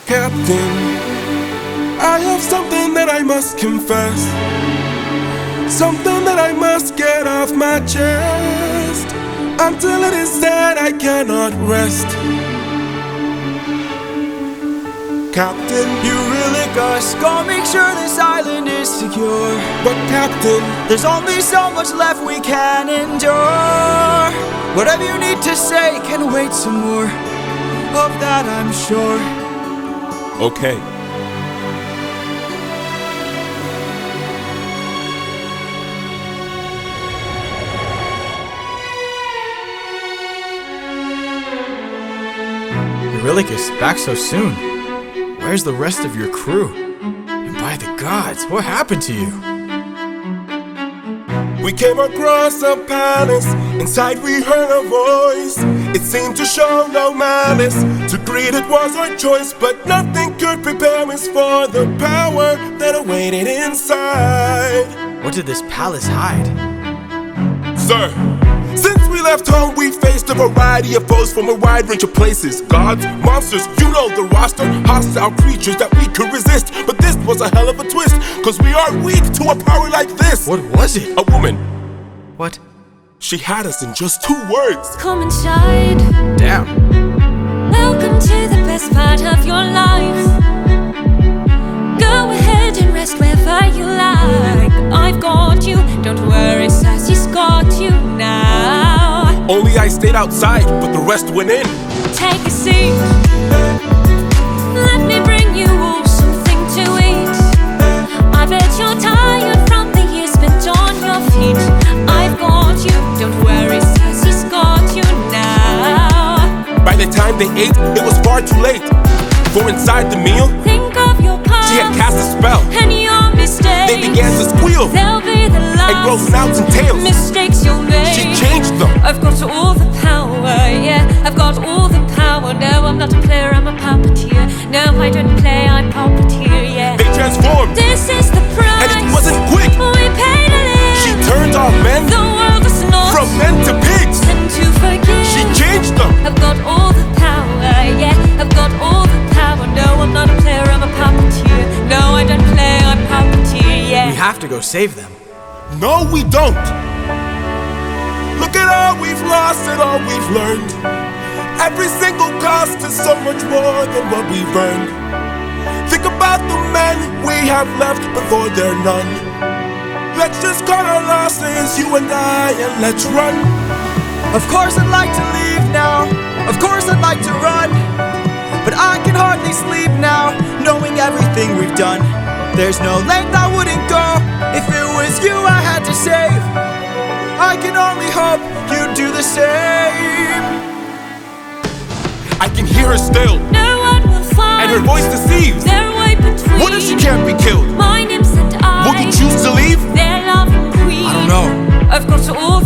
Captain, I have something that I must confess, something that I must get off my chest. Until it is said, I cannot rest. Captain, you really gotta make sure this island is secure. But Captain, there's only so much left we can endure. Whatever you need to say can wait some more. Of that I'm sure. Okay. Eurylochus, back so soon. Where's the rest of your crew? And by the gods, what happened to you? We came across a palace. Inside we heard a voice. It seemed to show no malice. To greet it was our choice, but nothing could prepare us for the power that awaited inside. What did this palace hide? Sir, since we left home, we faced a variety of foes from a wide range of places. Gods, monsters, you know the roster. Hostile creatures that we could resist. But this was a hell of a twist, cause we are weak to a power like this. What was it? A woman. What? She had us in just 2 words. Come inside. Damn. Welcome to the best part of your life. Go ahead and rest wherever you like. I've got you, don't worry, Sassy's got you now. Only I stayed outside, but the rest went in. Take a seat. Let me bring you all something to eat. I bet you're tired from the years spent on your feet. I've got you, don't worry, Sassy's got you now. By the time they ate, it was far too late. For inside the meal, think of your past. She had cast a spell. And your mistakes. They began to squeal. They'll be the last. And grow snouts and tails. Mistakes you'll make. She changed them. I've got all the power, yeah. I've got all the power. No, I'm not a player, I'm a puppeteer. No, I don't play, I'm puppeteer, yeah. They transformed. This is the price. And it wasn't quick. We paid to live. She turned our men. The world is not. From men to pigs. And to forgive. She changed them. I've got all the power, yeah. I've got all the power. No, I'm not a player, I'm a puppeteer. No, I don't play, I'm puppeteer, yeah. We have to go save them. No, we don't. Look at all we've lost and all we've learned. Every single cost is so much more than what we've earned. Think about the men we have left before they're none. Let's just cut our losses, you and I, and let's run. Of course I'd like to leave now. Of course I'd like to run. But I can hardly sleep now, knowing everything we've done. There's no length I wouldn't go if it was you I had to save. I can only hope you'd do the same. I can hear her still. No one will find. And her voice deceives. Their way between. What if she can't be killed? My nymphs and I. Would you choose to leave? Their loving queen. I don't know. I've got all